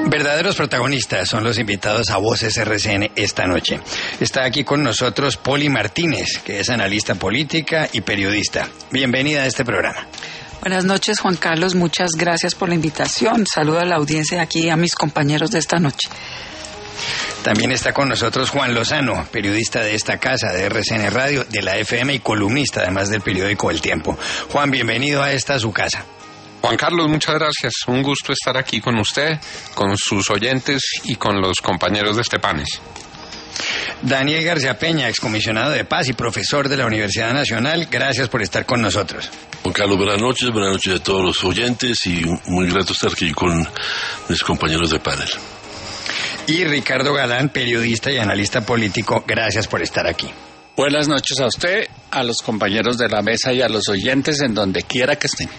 Verdaderos protagonistas son los invitados a Voces RCN esta noche. Está aquí con nosotros Poli Martínez, que es analista política y periodista. Bienvenida a este programa. Buenas noches, Juan Carlos. Muchas gracias por la invitación. Saludo a la audiencia aquí y a mis compañeros de esta noche. También está con nosotros Juan Lozano, periodista de esta casa, de RCN Radio, de la FM y columnista, además del periódico El Tiempo. Juan, bienvenido a esta su casa. Juan Carlos, muchas gracias. Un gusto estar aquí con usted, con sus oyentes y con los compañeros de este panel. Daniel García Peña, excomisionado de paz y profesor de la Universidad Nacional, gracias por estar con nosotros. Juan Carlos, buenas noches a todos los oyentes y muy grato estar aquí con mis compañeros de panel. Y Ricardo Galán, periodista y analista político, gracias por estar aquí. Buenas noches a usted, a los compañeros de la mesa y a los oyentes en donde quiera que estén.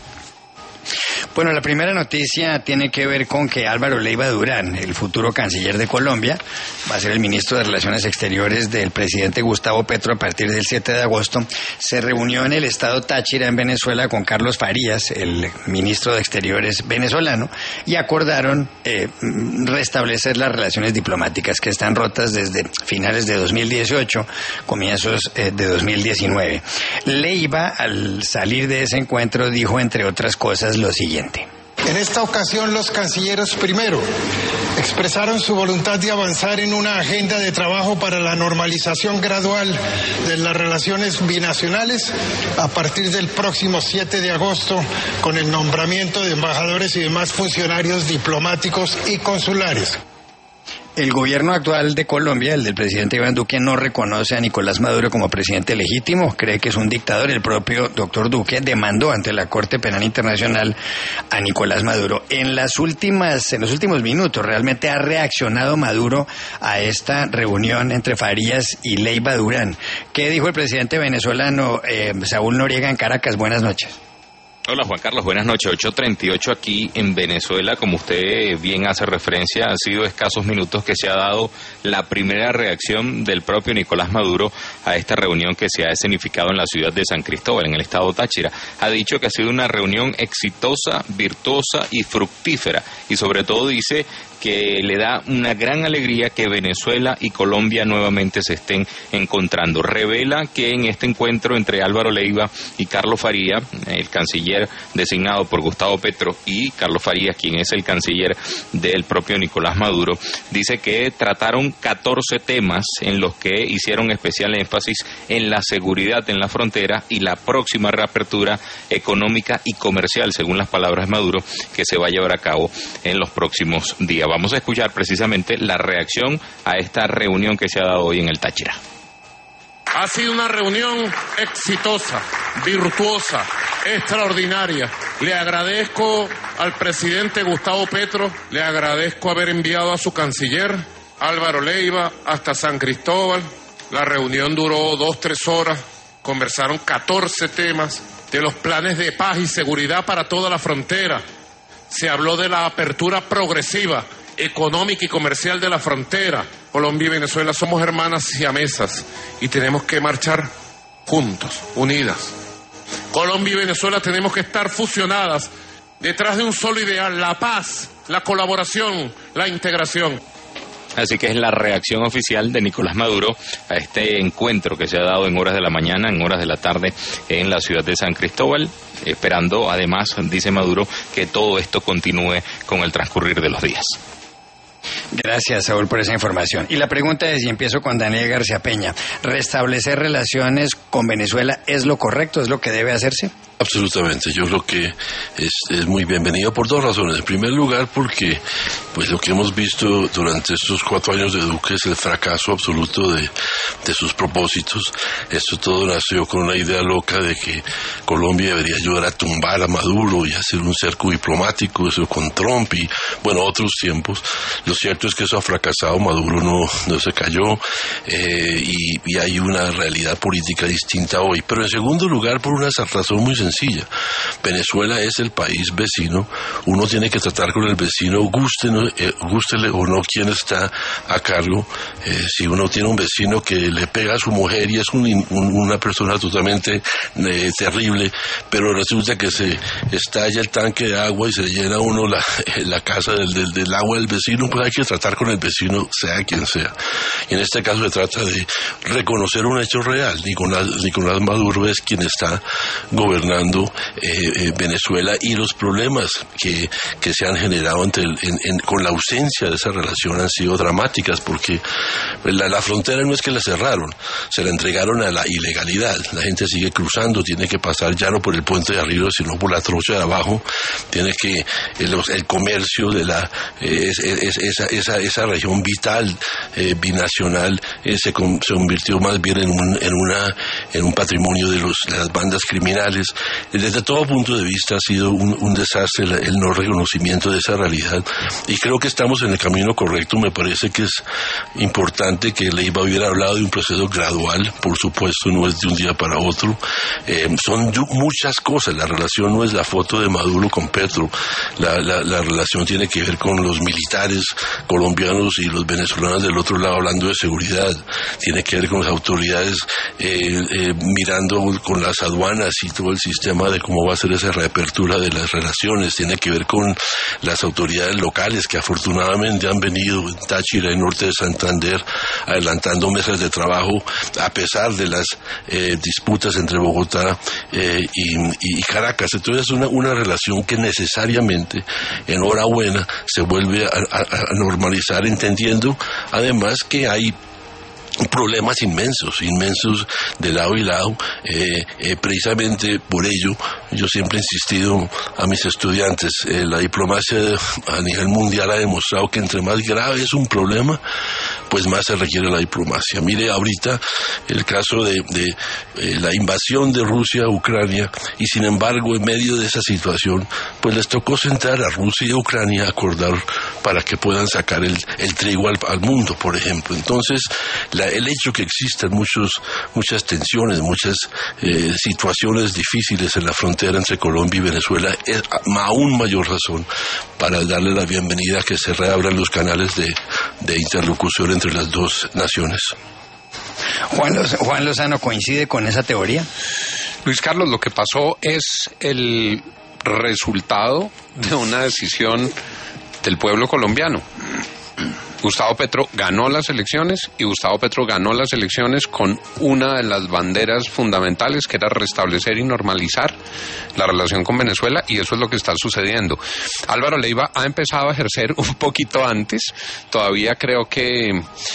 Bueno, la primera noticia tiene que ver con que Álvaro Leiva Durán, el futuro canciller de Colombia, va a ser el ministro de Relaciones Exteriores del presidente Gustavo Petro a partir del 7 de agosto, se reunió en el estado Táchira, en Venezuela, con Carlos Farías, el ministro de Exteriores venezolano, y acordaron restablecer las relaciones diplomáticas que están rotas desde finales de 2018, comienzos de 2019. Leiva, al salir de ese encuentro, dijo, entre otras cosas, lo siguiente. En esta ocasión, los cancilleros primero expresaron su voluntad de avanzar en una agenda de trabajo para la normalización gradual de las relaciones binacionales a partir del próximo 7 de agosto con el nombramiento de embajadores y demás funcionarios diplomáticos y consulares. El gobierno actual de Colombia, el del presidente Iván Duque, no reconoce a Nicolás Maduro como presidente legítimo, cree que es un dictador. El propio doctor Duque demandó ante la Corte Penal Internacional a Nicolás Maduro. En los últimos minutos, realmente ha reaccionado Maduro a esta reunión entre Farías y Leiva Durán. ¿Qué dijo el presidente venezolano Saúl Noriega en Caracas? Buenas noches. Hola Juan Carlos, buenas noches. 8:38 aquí en Venezuela. Como usted bien hace referencia, han sido escasos minutos que se ha dado la primera reacción del propio Nicolás Maduro a esta reunión que se ha escenificado en la ciudad de San Cristóbal, en el estado Táchira. Ha dicho que ha sido una reunión exitosa, virtuosa y fructífera, y sobre todo dice que le da una gran alegría que Venezuela y Colombia nuevamente se estén encontrando. Revela que en este encuentro entre Álvaro Leiva y Carlos Farías, el canciller designado por Gustavo Petro, y Carlos Farías, quien es el canciller del propio Nicolás Maduro, dice que trataron 14 temas en los que hicieron especial énfasis en la seguridad en la frontera y la próxima reapertura económica y comercial, según las palabras de Maduro, que se va a llevar a cabo en los próximos días. Vamos a escuchar precisamente la reacción a esta reunión que se ha dado hoy en el Táchira. Ha sido una reunión exitosa, virtuosa, extraordinaria. Le agradezco al presidente Gustavo Petro, le agradezco haber enviado a su canciller, Álvaro Leiva, hasta San Cristóbal. La reunión duró 2-3 horas, conversaron 14 temas de los planes de paz y seguridad para toda la frontera. Se habló de la apertura progresiva, económica y comercial de la frontera. Colombia y Venezuela somos hermanas siamesas y tenemos que marchar juntos, unidas. Colombia y Venezuela tenemos que estar fusionadas detrás de un solo ideal: la paz, la colaboración, la integración. Así que es la reacción oficial de Nicolás Maduro a este encuentro que se ha dado en horas de la mañana, en horas de la tarde en la ciudad de San Cristóbal, esperando además, dice Maduro, que todo esto continúe con el transcurrir de los días. Gracias, Saúl, por esa información. Y la pregunta es, y empiezo con Daniel García Peña, ¿restablecer relaciones con Venezuela es lo correcto, es lo que debe hacerse? Absolutamente, yo creo que es muy bienvenido por dos razones. En primer lugar, porque pues lo que hemos visto durante estos 4 años de Duque es el fracaso absoluto de sus propósitos. Esto todo nació con una idea loca de que Colombia debería ayudar a tumbar a Maduro y hacer un cerco diplomático, eso con Trump y, bueno, otros tiempos. Lo cierto es que eso ha fracasado, Maduro no se cayó y hay una realidad política distinta hoy. Pero en segundo lugar, por una razón muy sencilla. sencilla. Venezuela es el país vecino, uno tiene que tratar con el vecino, gústele o no quien está a cargo. Si uno tiene un vecino que le pega a su mujer y es una persona totalmente terrible, pero resulta que se estalla el tanque de agua y se llena uno la casa del agua del vecino, pues hay que tratar con el vecino, sea quien sea. Y en este caso se trata de reconocer un hecho real. Nicolás Maduro es quien está gobernando Venezuela, y los problemas que se han generado con la ausencia de esa relación han sido dramáticas, porque la frontera no es que la cerraron, se la entregaron a la ilegalidad. La gente sigue cruzando, tiene que pasar ya no por el puente de arriba, sino por la trocha de abajo. Tiene que el comercio de esa región vital binacional se convirtió más bien en un patrimonio de las bandas criminales. Desde todo punto de vista ha sido un desastre el no reconocimiento de esa realidad, y creo que estamos en el camino correcto. Me parece que es importante que Leiva hubiera hablado de un proceso gradual, por supuesto no es de un día para otro. Son muchas cosas, la relación no es la foto de Maduro con Petro, la relación tiene que ver con los militares colombianos y los venezolanos del otro lado hablando de seguridad, tiene que ver con las autoridades mirando con las aduanas y todo el sistema de cómo va a ser esa reapertura de las relaciones, tiene que ver con las autoridades locales que afortunadamente han venido en Táchira y norte de Santander adelantando mesas de trabajo a pesar de las disputas entre Bogotá y Caracas. Entonces es una relación que necesariamente, enhorabuena, se vuelve a normalizar, entendiendo además que hay problemas inmensos de lado y lado. Precisamente por ello yo siempre he insistido a mis estudiantes, la diplomacia a nivel mundial ha demostrado que entre más grave es un problema, pues más se requiere la diplomacia. Mire ahorita el caso de la invasión de Rusia a Ucrania, y sin embargo en medio de esa situación pues les tocó sentar a Rusia y a Ucrania a acordar para que puedan sacar el trigo al mundo, por ejemplo. Entonces el hecho que existan muchas tensiones, muchas situaciones difíciles en la frontera entre Colombia y Venezuela es aún mayor razón para darle la bienvenida a que se reabran los canales de interlocución entre las dos naciones. Juan Lozano, ¿coincide con esa teoría? Luis Carlos, lo que pasó es el resultado de una decisión del pueblo colombiano. Gustavo Petro ganó las elecciones, y Gustavo Petro ganó las elecciones con una de las banderas fundamentales, que era restablecer y normalizar la relación con Venezuela, y eso es lo que está sucediendo. Álvaro Leiva ha empezado a ejercer un poquito antes, todavía creo que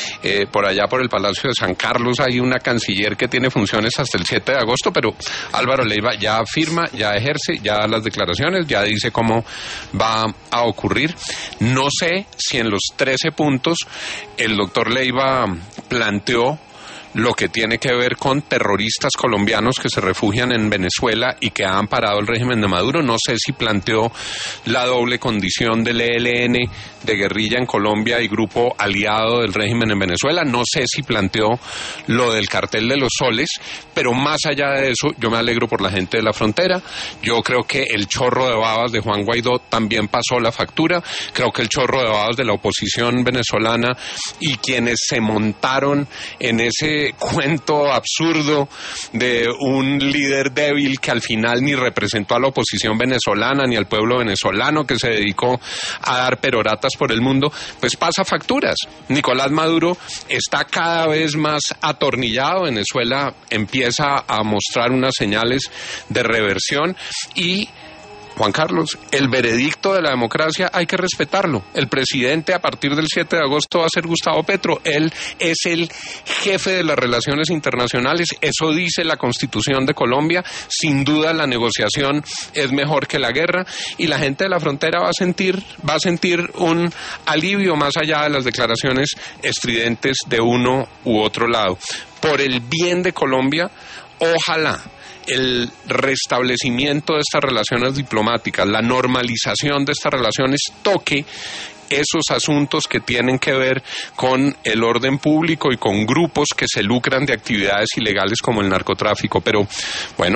por allá por el Palacio de San Carlos hay una canciller que tiene funciones hasta el 7 de agosto, pero Álvaro Leiva ya firma, ya ejerce, ya da las declaraciones, ya dice cómo va a ocurrir. No sé si en los 13 puntos el doctor Leiva planteó lo que tiene que ver con terroristas colombianos que se refugian en Venezuela y que han parado el régimen de Maduro. No sé si planteó la doble condición del ELN, de guerrilla en Colombia y grupo aliado del régimen en Venezuela. No sé si planteó lo del cartel de los soles, pero más allá de eso, yo me alegro por la gente de la frontera. Yo creo que el chorro de babas de Juan Guaidó también pasó la factura. Creo que el chorro de babas de la oposición venezolana y quienes se montaron en ese cuento absurdo de un líder débil que al final ni representó a la oposición venezolana ni al pueblo venezolano, que se dedicó a dar peroratas por el mundo, pues pasa facturas. Nicolás Maduro está cada vez más atornillado, Venezuela empieza a mostrar unas señales de reversión y Juan Carlos, el veredicto de la democracia hay que respetarlo. El presidente a partir del 7 de agosto va a ser Gustavo Petro. Él es el jefe de las relaciones internacionales. Eso dice la Constitución de Colombia. Sin duda la negociación es mejor que la guerra y la gente de la frontera va a sentir un alivio más allá de las declaraciones estridentes de uno u otro lado. Por el bien de Colombia, ojalá el restablecimiento de estas relaciones diplomáticas, la normalización de estas relaciones toque esos asuntos que tienen que ver con el orden público y con grupos que se lucran de actividades ilegales como el narcotráfico. Pero bueno,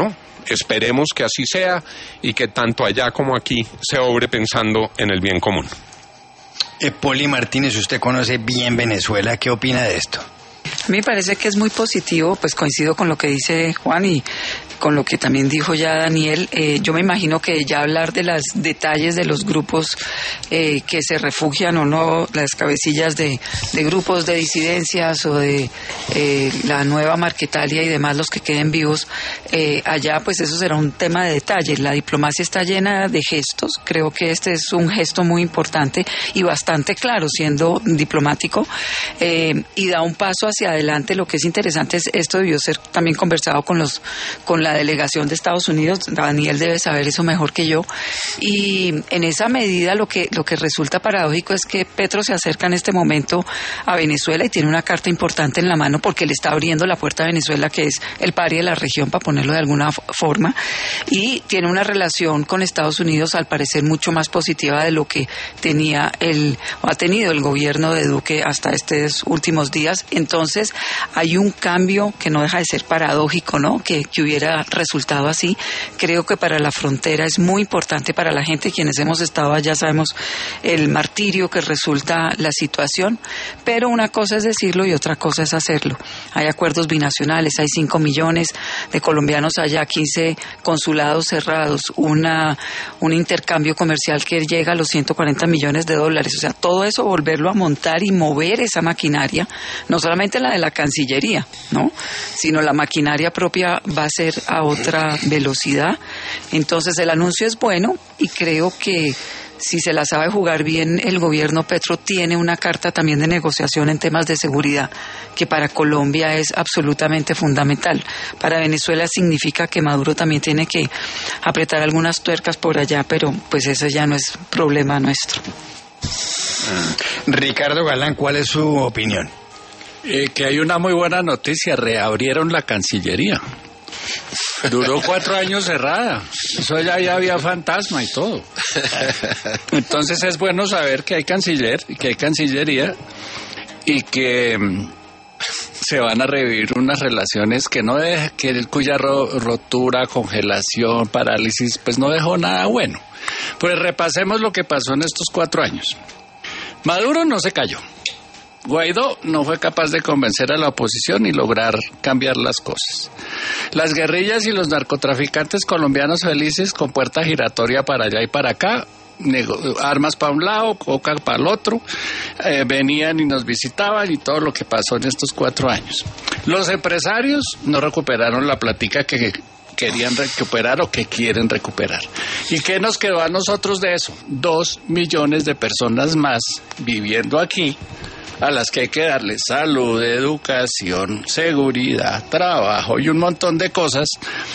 esperemos que así sea y que tanto allá como aquí se obre pensando en el bien común. Poli Martínez, usted conoce bien Venezuela, ¿qué opina de esto? A mí me parece que es muy positivo, pues coincido con lo que dice Juan y con lo que también dijo ya Daniel. Yo me imagino que ya hablar de los detalles de los grupos que se refugian o no, las cabecillas de grupos de disidencias o de la nueva Marquetalia y demás, los que queden vivos allá, pues eso será un tema de detalle. La diplomacia está llena de gestos, creo que este es un gesto muy importante y bastante claro, siendo diplomático, y da un paso hacia adelante. Lo que es interesante es esto debió ser también conversado con la delegación de Estados Unidos. Daniel debe saber eso mejor que yo, y en esa medida lo que resulta paradójico es que Petro se acerca en este momento a Venezuela y tiene una carta importante en la mano porque le está abriendo la puerta a Venezuela, que es el pari de la región, para ponerlo de alguna forma, y tiene una relación con Estados Unidos al parecer mucho más positiva de lo que ha tenido el gobierno de Duque hasta estos últimos días. Entonces hay un cambio que no deja de ser paradójico, ¿no? Que hubiera resultado así. Creo que para la frontera es muy importante, para la gente, quienes hemos estado allá sabemos el martirio que resulta la situación, pero una cosa es decirlo y otra cosa es hacerlo. Hay acuerdos binacionales, hay 5 millones de colombianos allá, 15 consulados cerrados, un intercambio comercial que llega a los 140 millones de dólares. O sea, todo eso volverlo a montar y mover esa maquinaria, no solamente la de la Cancillería, ¿no?, sino la maquinaria propia va a ser a otra velocidad. Entonces el anuncio es bueno y creo que si se la sabe jugar bien, el gobierno Petro tiene una carta también de negociación en temas de seguridad que para Colombia es absolutamente fundamental. Para Venezuela significa que Maduro también tiene que apretar algunas tuercas por allá, pero pues eso ya no es problema nuestro. Ricardo Galán, ¿cuál es su opinión? Que hay una muy buena noticia, reabrieron la Cancillería. Duró 4 años cerrada, eso ya había fantasma y todo. Entonces es bueno saber que hay canciller, que hay Cancillería y que se van a revivir unas relaciones que cuya rotura, congelación, parálisis, pues no dejó nada bueno. Pues repasemos lo que pasó en estos 4 años. Maduro no se cayó. Guaidó no fue capaz de convencer a la oposición y lograr cambiar las cosas. Las guerrillas y los narcotraficantes colombianos felices con puerta giratoria para allá y para acá, armas para un lado, coca para el otro, venían y nos visitaban y todo lo que pasó en estos 4 años. Los empresarios no recuperaron la platica que querían recuperar o que quieren recuperar. ¿Y qué nos quedó a nosotros de eso? 2 millones de personas más viviendo aquí, a las que hay que darle salud, educación, seguridad, trabajo y un montón de cosas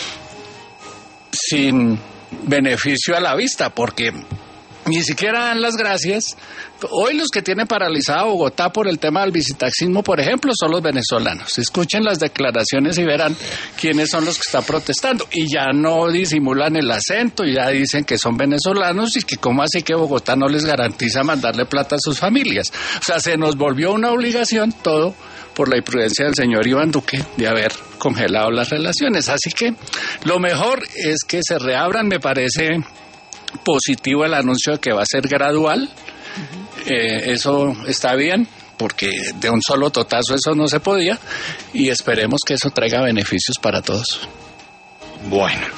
sin beneficio a la vista, porque ni siquiera dan las gracias. Hoy los que tienen paralizada Bogotá por el tema del visitaxismo, por ejemplo, son los venezolanos. Escuchen las declaraciones y verán quiénes son los que están protestando. Y ya no disimulan el acento, y ya dicen que son venezolanos y que cómo así que Bogotá no les garantiza mandarle plata a sus familias. O sea, se nos volvió una obligación todo por la imprudencia del señor Iván Duque de haber congelado las relaciones. Así que lo mejor es que se reabran. Me parece positivo el anuncio de que va a ser gradual. Eso está bien, porque de un solo totazo eso no se podía, y esperemos que eso traiga beneficios para todos. Bueno.